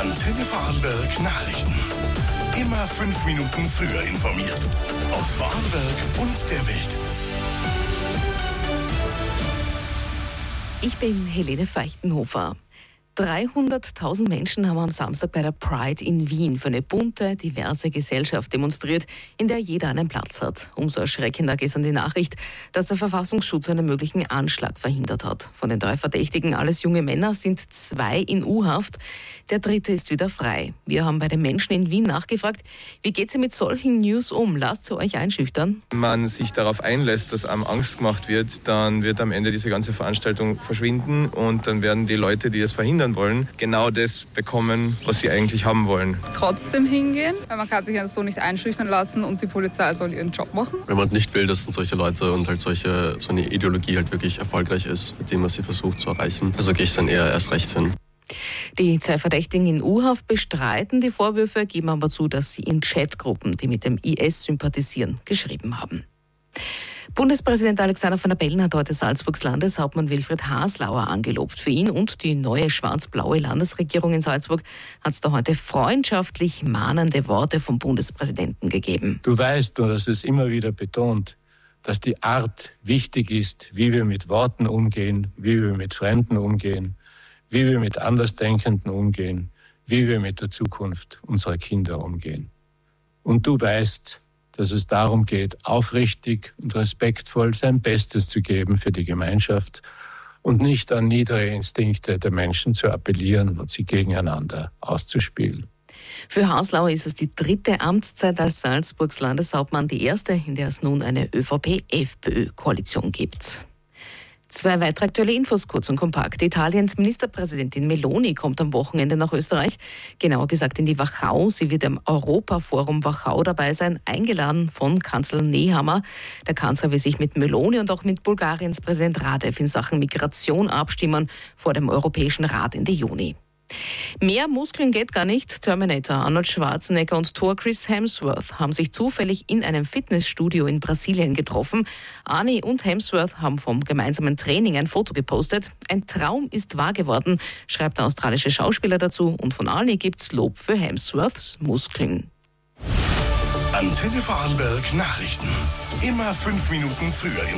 Antenne Vorarlberg Nachrichten. Immer 5 Minuten früher informiert. Aus Vorarlberg und der Welt. Ich bin Helene Feichtenhofer. 300.000 Menschen haben am Samstag bei der Pride in Wien für eine bunte, diverse Gesellschaft demonstriert, in der jeder einen Platz hat. Umso erschreckender gestern die Nachricht, dass der Verfassungsschutz einen möglichen Anschlag verhindert hat. Von den 3 Verdächtigen, alles junge Männer, sind 2 in U-Haft. Der 3. ist wieder frei. Wir haben bei den Menschen in Wien nachgefragt, wie geht sie mit solchen News um? Lasst sie euch einschüchtern? Wenn man sich darauf einlässt, dass einem Angst gemacht wird, dann wird am Ende diese ganze Veranstaltung verschwinden und dann werden die Leute, die es verhindern wollen, genau das bekommen, was sie eigentlich haben wollen. Trotzdem hingehen, weil man kann sich ja so nicht einschüchtern lassen und die Polizei soll ihren Job machen. Wenn man nicht will, dass solche Leute und halt so eine Ideologie halt wirklich erfolgreich ist, mit dem, was sie versucht zu erreichen, also gehe ich dann eher erst recht hin. Die 2 Verdächtigen in U-Haft bestreiten die Vorwürfe, geben aber zu, dass sie in Chatgruppen, die mit dem IS sympathisieren, geschrieben haben. Bundespräsident Alexander Van der Bellen hat heute Salzburgs Landeshauptmann Wilfried Haslauer angelobt. Für ihn und die neue schwarz-blaue Landesregierung in Salzburg hat es da heute freundschaftlich mahnende Worte vom Bundespräsidenten gegeben. Du weißt, und das ist immer wieder betont, dass die Art wichtig ist, wie wir mit Worten umgehen, wie wir mit Fremden umgehen, wie wir mit Andersdenkenden umgehen, wie wir mit der Zukunft unserer Kinder umgehen. Und du weißt, dass es darum geht, aufrichtig und respektvoll sein Bestes zu geben für die Gemeinschaft und nicht an niedere Instinkte der Menschen zu appellieren und sie gegeneinander auszuspielen. Für Haslauer ist es die 3. Amtszeit als Salzburgs Landeshauptmann, die erste, in der es nun eine ÖVP-FPÖ-Koalition gibt. 2 weitere aktuelle Infos, kurz und kompakt. Italiens Ministerpräsidentin Meloni kommt am Wochenende nach Österreich, genauer gesagt in die Wachau. Sie wird am Europaforum Wachau dabei sein, eingeladen von Kanzler Nehammer. Der Kanzler will sich mit Meloni und auch mit Bulgariens Präsident Radev in Sachen Migration abstimmen vor dem Europäischen Rat Ende Juni. Mehr Muskeln geht gar nicht. Terminator Arnold Schwarzenegger und Thor Chris Hemsworth haben sich zufällig in einem Fitnessstudio in Brasilien getroffen. Arnie und Hemsworth haben vom gemeinsamen Training ein Foto gepostet. Ein Traum ist wahr geworden, schreibt der australische Schauspieler dazu. Und von Arnie gibt's Lob für Hemsworths Muskeln. Antenne Vorarlberg Nachrichten. Immer 5 Minuten früher